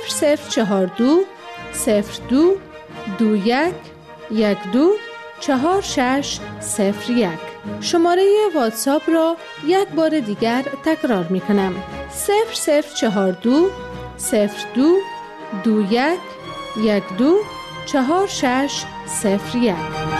0042 02 21 12 4601. شماره واتساپ را یک بار دیگر تکرار می کنم: 0042 02 21 12 4601.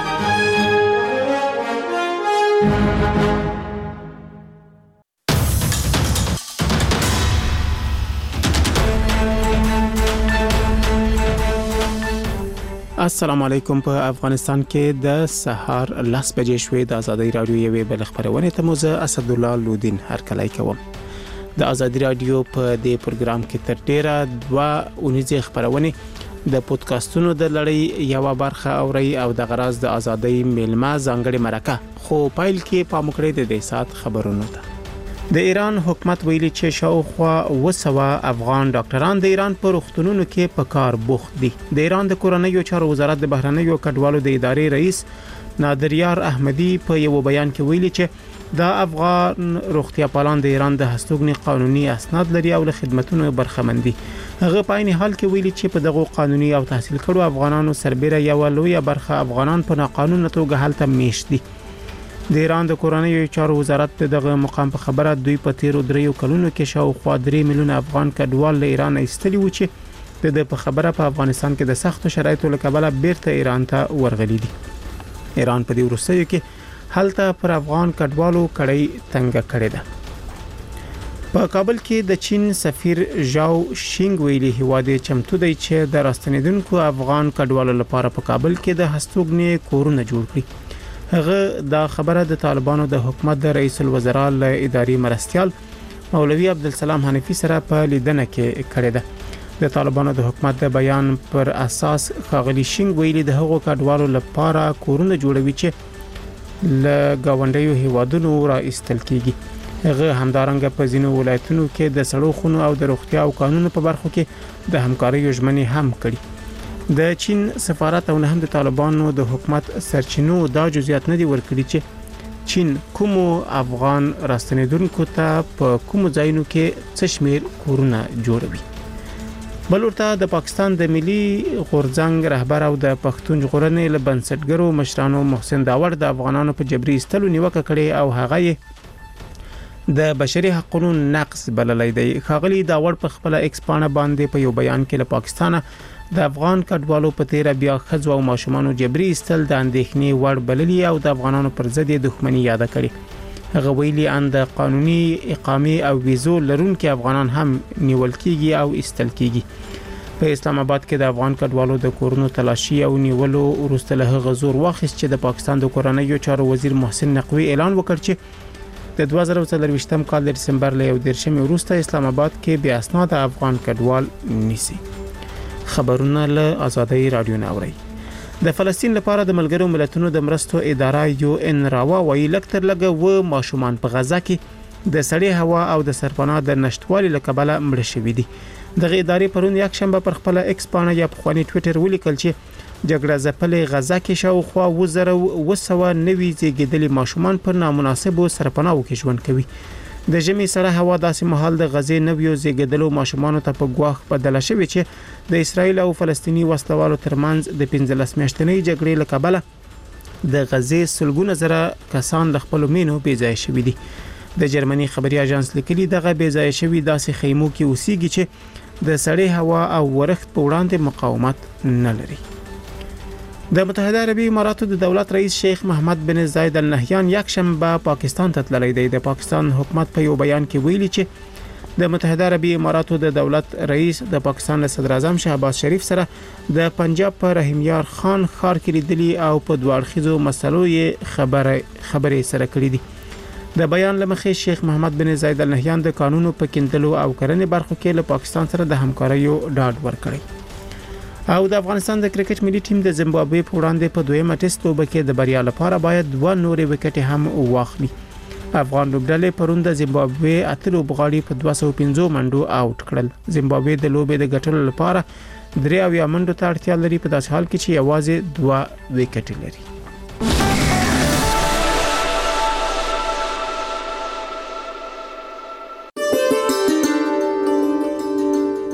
السلام علیکم. په افغانستان کې د سهار 10 بجې شوې د ازادي رادیو یوې بل خبرونه ته موزه اسدالله لودین هرکلی کوم. د ازادي رادیو په دې پروګرام کې تر ډیره 2 اونیزه خبرونه د پودکاسټونو د لړۍ یو برخه اوري او د غراز د ازادي میلمه ځانګړي مرکه خو پایل کې پامکړې د دې سات خبرونه ده. د ایران حکومت ویلي چې شاوخوا 200 افغان ډاکټران د ایران په روغتونونو کې په کار بوخت دي. د ایران د کورنیو چارو وزارت د بهرنیو کډوالو د ادارې رئیس نادریار احمدی په یو بیان کې ویلي چې د افغان روغتیا پالان د ایران د هستوګنی قانوني اسناد لري او له خدماتونو برخمن دي. هغه په عین حال کې ویلي چې په دغه قانوني او تحصیل کړو افغانانو سربېره یو لوی برخه افغانان په ناقانونه توګه هلته میشت دي. د ایران د کورنیو چارو وزارت دغه مقام په خبره دوی په تیرو 3 کلونو کې شاوخوا 3 میلیون افغان کډوال له ایران ایستلي و چې د په خبره په افغانستان کې د سختو شرایطو له کبله بیرته ایران ته ورغلي دي. ایران په دې وروستیو کې هلته پر افغان کډوالو کړي تنګ کړي ده. په کابل کې د چین سفیر ژاو شینګ ویلي هواده چمتو دی چې د راستنیدونکو افغان کډوالو لپاره په کابل کې د هستوګنې کورونه جوړ کړي. هغه دا خبره د طالبانو د حکومت د رئیس الوزرا له اداري مرستيال مولوي عبدالسلام حنفي سره په لیدنه کې کړې ده. د طالبانو د حکومت د بیان پر اساس خاغلی شینګ ویلي د هغو کډوالو لپاره کورونه جوړوي چې له گاونډیو هیوادونو را ایستل کیږي. هغه همدارنګه په ځینو ولایتونو کې د سړو خونو او د روغتیا او قانونو په برخو کې د همکارۍ ژمنې هم کړي. د چین سفارت او نه هم د طالبانو د حکومت سرچینو دا جزئیات نه دي ورکړي چې چین کوم افغان راستنیدونکو ته په کوم ځایونو کې څه شمیر کورونه جوړوي. بلورته د پاکستان د ملي غورځنګ رهبر او د پښتون ژغورنې له بنسټګرو مشرانو محسن داور د افغانانو په جبري استلو نیوکه کړې او هغه د بشري حقوقو نقض بللی دی. خاغلی داور په خپل ایکس پاڼه باندې په یو بیان کې له پاکستان د افغان کډوالو په تیر بیا خځو او ماشومانو جبري استل د اندېښنې وړ بللی او د افغانانو پر ضد دښمنی یاد کړي. هغه ویلي ان د قانوني اقامه او ویزو لرونکو افغانان هم نیول کیږي او استل کیږي. په اسلام آباد کې د افغان کډوالو د کورونو تلاشي او نیولو وروسته له غزور واخیست چې د پاکستان د کورنیو چارو وزیر محسن نقوی اعلان وکړ چې د 2023م کال د دسمبر له 11 وروسته اسلام آباد کې بیا اسناد افغان کډوال نیسي. خبرونه له ازادي رادیو ناوړي. د فلسطین لپاره د ملګرو ملتونو د مرستو اداره UN راوا ویل لکتر لګه و ماشومان په غزا کې د سړې هوا او د سرپناه د نشټوالي لکبله مړ شوي دي. دغه ادارې پرون یک شنبه پر خپل ایکس پاڼه یا په خواني ټوئیټر ولیکل چې جګړه ځپلې غزا کې شاوخوا 290 زیږیدلي ماشومان پر نامناسبو سرپناهو کې ژوند کوي. د ژمي سره هوا داسې مهال د غزې نویو زیږیدلو ماشومانو ته په ګواښ بدل شوی چې د اسرایل او فلسطینی وسلوالو ترمنځ د 15 میاشتنۍ جګړې لکبله د غزې سلګونه زره کسان د خپل مینو بې ځای شوي دي. د جرمني خبري اژانس لیکلي دغه بې ځای شوي داسې خیمو کې اوسېږي چې د سړې هوا او ورښت په وړاندې مقاومت نه لري. د متحده عربی اماراتو د دولت رئیس شیخ محمد بن زاید ال نهیان یک شنبه پاکستان ته تللی دی. د پاکستان حکومت په یو بیان کې ویلي چې د متحده عربی اماراتو د دولت رئیس د پاکستان صدر اعظم شهباز شریف سره د پنجاب په رحیم یار خان ښار کې لیدلي او په دوه اړخیزو مسلو یې خبرې سره کړې دي. د بیان لمخې شیخ محمد بن زاید ال نهیان د قانونو په کیندلو او کرنې برخو کې له پاکستان سره د همکاریو ډاډ ورکړي. او د افغانستان د کرکټ ملي ټیم د زیمبابوې په وړاندې په دویمه ټیسټ لوبه کې د بریا لپاره باید 2 نورې وکټې هم واخلي. افغان لوبډلې پرون د زیمبابوې اتلو بغاړي په 250 منډو آوټ کړل. زیمبابوې د لوبې د ګټلو لپاره 3 منډو ته اړتیا لري په داسې حال کې چې یوازې 2 وکټې لري.